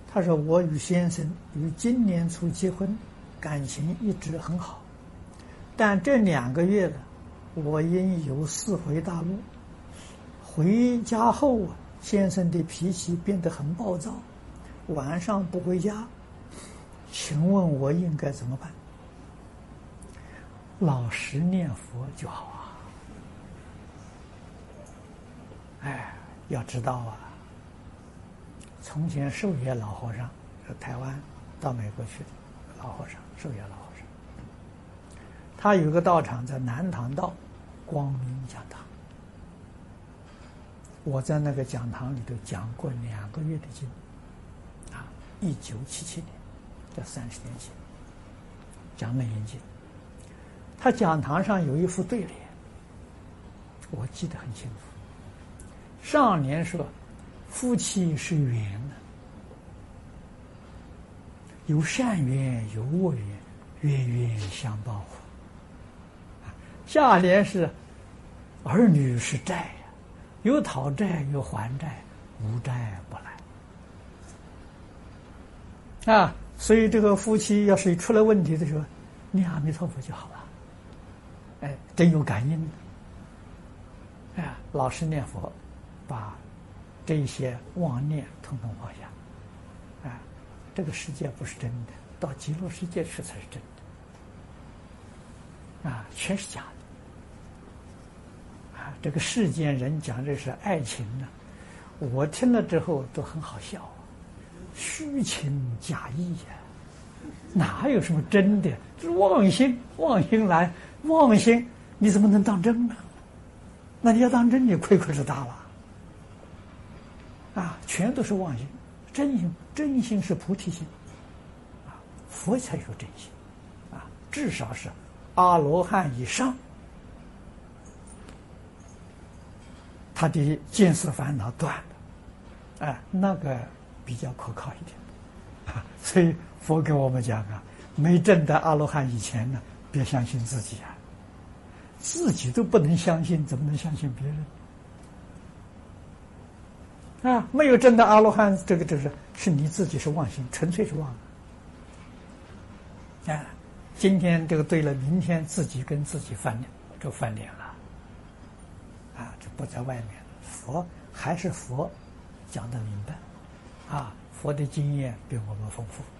他说我与先生于今年初结婚，感情一直很好，但这2个月了，我因有事回大陆，回家后先生的脾气变得很暴躁，晚上不回家，请问我应该怎么办？老实念佛就好啊！哎，要知道啊，从前寿野老和尚是台湾到美国去的老和尚，寿野老和尚，他有个道场在南塘道光明讲堂，我在那个讲堂里头讲过2个月的经啊，1977年，这30年前，讲楞严经。他讲堂上有一副对联，我记得很清楚。上联说：“夫妻是缘的，有善缘有恶缘，冤冤相报乎。”下联是：“儿女是债呀，有讨债有还债，无债不来。”啊，所以这个夫妻要是出了问题的时候，念阿弥陀佛就好了。哎，真有感应的。哎，老实念佛，把这些妄念统统放下。啊，这个世界不是真的，到极乐世界去才是真的。啊，全是假的。啊，这个世间人讲这是爱情呢，我听了之后都很好笑啊，虚情假意呀，哪有什么真的？这是妄心，妄心来。妄心你怎么能当真呢？那你要当真，你亏是大了啊！全都是妄心，真心是菩提心啊，佛才有真心啊，至少是阿罗汉以上，他的见色烦恼断了，哎，那个比较可靠一点啊。所以佛给我们讲啊，没证得阿罗汉以前呢，别相信自己啊，自己都不能相信，怎么能相信别人？啊，没有证得阿罗汉，这个是你自己是妄心，纯粹是妄。啊，今天这个对了，明天自己跟自己翻脸，就翻脸了。啊，这不在外面，佛还是佛，讲得明白。啊，佛的经验比我们丰富。